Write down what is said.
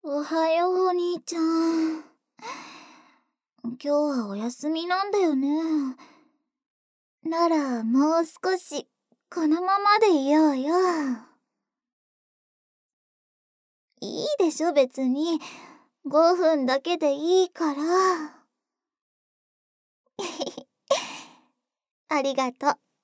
おはよう、お兄ちゃん。今日はお休みなんだよね。なら、もう少し、このままでいようよ。いいでしょ、別に。5分だけでいいから。ありがとう。